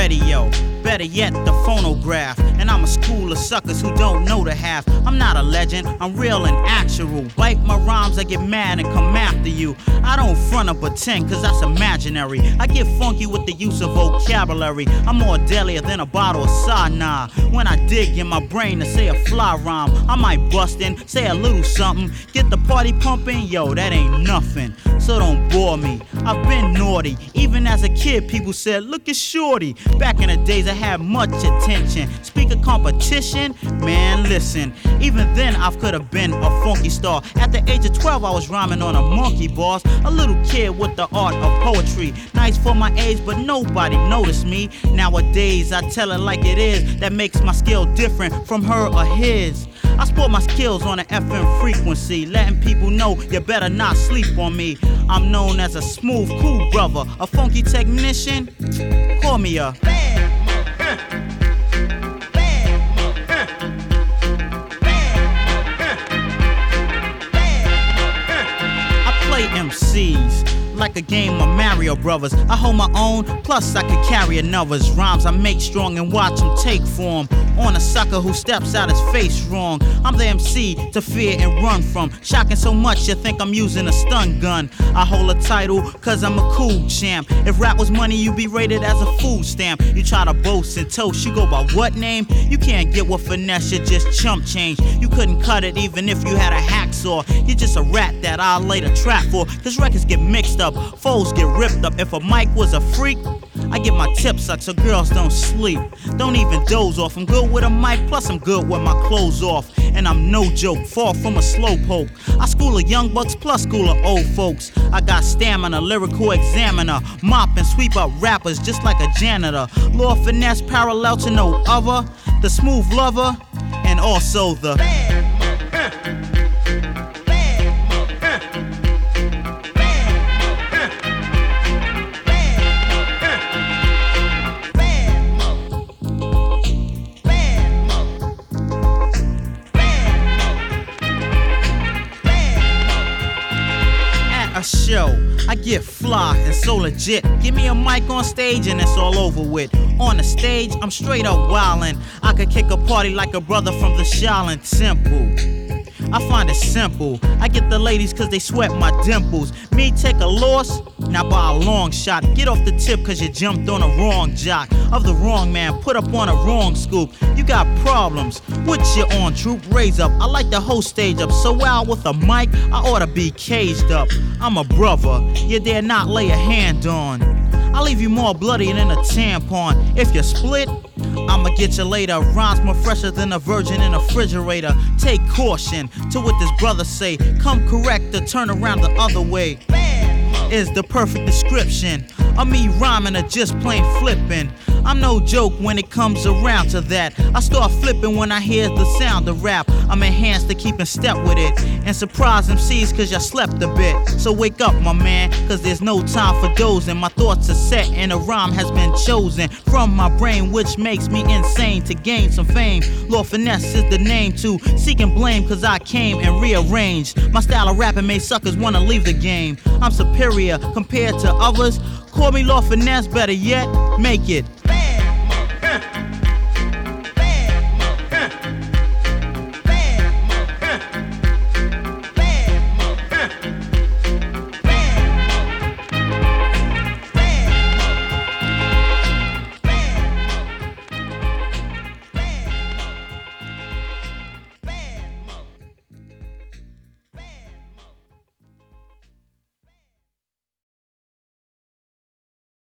radio, better yet the phonograph. And I'm a school of suckers who don't know the half. I'm not a legend, I'm real and actual. Bite my rhymes, I get mad and come after you. I don't front or pretend, cause that's imaginary. I get funky with the use of vocabulary. I'm more deadlier than a bottle of Sana. When I dig in my brain to say a fly rhyme, I might bust in, say a little something, get the party pumping, yo, that ain't nothing. So don't bore me, I've been naughty. Even as a kid, people said, look at Shorty. Back in the days, I had much attention. Speak of competition, man, listen. Even then, I could have been a funky star. At the age of 12, I was rhyming on a monkey bars. A little kid with the art of poetry. Nice for my age, but nobody noticed me. Nowadays, I tell it like it is. That makes my skill different from her or his. I sport my skills on an FM frequency, letting people know you better not sleep on me. I'm known as a smooth, cool brother, a funky technician. Call me a I play MCs like a game of Mario Brothers. I hold my own, plus I could carry another's. Rhymes I make strong and watch them take form. On a sucker who steps out his face wrong. I'm the MC to fear and run from. Shocking so much you think I'm using a stun gun. I hold a title cause I'm a cool champ. If rap was money, you'd be rated as a food stamp. You try to boast and toast, you go by what name? You can't get with finesse, you just chump change. You couldn't cut it even if you had a hacksaw. You're just a rat that I'll lay the trap for. Cause records get mixed up, foes get ripped up. If a mic was a freak, I get my tips up so girls don't sleep. Don't even doze off. I'm good with a mic, plus I'm good with my clothes off. And I'm no joke, far from a slowpoke. I school of young bucks plus school of old folks. I got stamina, lyrical examiner. Mop and sweep up rappers just like a janitor. Law finesse parallel to no other. The smooth lover and also the show. I get fly and so legit. Give me a mic on stage and it's all over with. On the stage, I'm straight up wildin'. I could kick a party like a brother from the Shaolin Temple. I find it simple. I get the ladies cause they sweat my dimples. Me take a loss? Not by a long shot. Get off the tip cause you jumped on a wrong jock. Of the wrong man, put up on a wrong scoop. You got problems, what's your on troop? Raise up, I like the whole stage up. So wild with a mic, I oughta be caged up. I'm a brother, you dare not lay a hand on. I'll leave you more bloody than a tampon. If you split, I'ma get you later. Rhymes more fresher than a virgin in a refrigerator. Take caution to what this brother say. Come correct or turn around the other way. Is the perfect description of me rhyming or just plain flipping. I'm no joke when it comes around to that. I start flipping when I hear the sound of rap. I'm enhanced to keep in step with it and surprise MCs cause y'all slept a bit. So wake up my man, cause there's no time for dozing. My thoughts are set and a rhyme has been chosen from my brain, which makes me insane to gain some fame. Lord Finesse is the name to seeking blame cause I came and rearranged. My style of rapping made suckers wanna leave the game. I'm superior compared to others. Call me Lord Finesse, better yet, make it